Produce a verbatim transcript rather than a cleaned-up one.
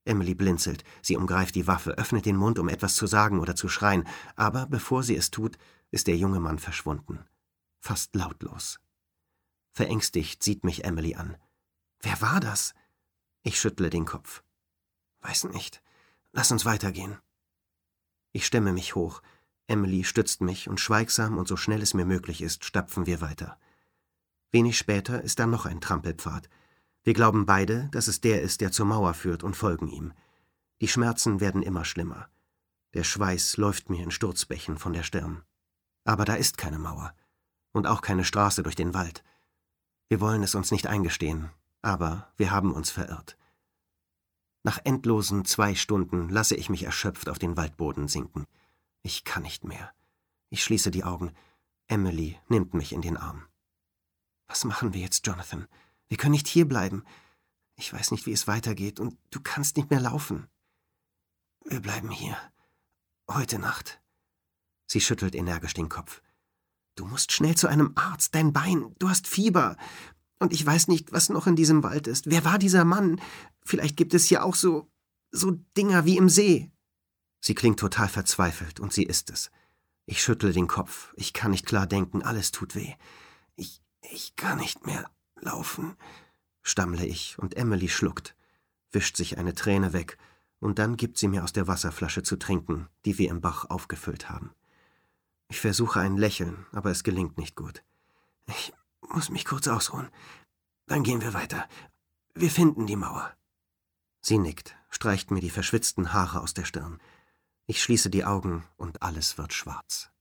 Emily blinzelt. Sie umgreift die Waffe, öffnet den Mund, um etwas zu sagen oder zu schreien. Aber bevor sie es tut, ist der junge Mann verschwunden. Fast lautlos. Verängstigt sieht mich Emily an. »Wer war das?« Ich schüttle den Kopf. »Weiß nicht. Lass uns weitergehen.« Ich stemme mich hoch. Emily stützt mich und schweigsam und so schnell es mir möglich ist, stapfen wir weiter. Wenig später ist da noch ein Trampelpfad. Wir glauben beide, dass es der ist, der zur Mauer führt, und folgen ihm. Die Schmerzen werden immer schlimmer. Der Schweiß läuft mir in Sturzbächen von der Stirn. Aber da ist keine Mauer. Und auch keine Straße durch den Wald. Wir wollen es uns nicht eingestehen, aber wir haben uns verirrt. Nach endlosen zwei Stunden lasse ich mich erschöpft auf den Waldboden sinken. Ich kann nicht mehr. Ich schließe die Augen. Emily nimmt mich in den Arm. »Was machen wir jetzt, Jonathan? Wir können nicht hierbleiben. Ich weiß nicht, wie es weitergeht, und du kannst nicht mehr laufen.« »Wir bleiben hier. Heute Nacht.« Sie schüttelt energisch den Kopf. »Du musst schnell zu einem Arzt. Dein Bein. Du hast Fieber. Und ich weiß nicht, was noch in diesem Wald ist. Wer war dieser Mann? Vielleicht gibt es hier auch so... so Dinger wie im See.« Sie klingt total verzweifelt, und sie ist es. Ich schüttle den Kopf. Ich kann nicht klar denken. Alles tut weh. Ich... ich kann nicht mehr laufen, stammle ich, und Emily schluckt, wischt sich eine Träne weg, und dann gibt sie mir aus der Wasserflasche zu trinken, die wir im Bach aufgefüllt haben. Ich versuche ein Lächeln, aber es gelingt nicht gut. »Ich muss mich kurz ausruhen. Dann gehen wir weiter. Wir finden die Mauer.« Sie nickt, streicht mir die verschwitzten Haare aus der Stirn. Ich schließe die Augen, und alles wird schwarz.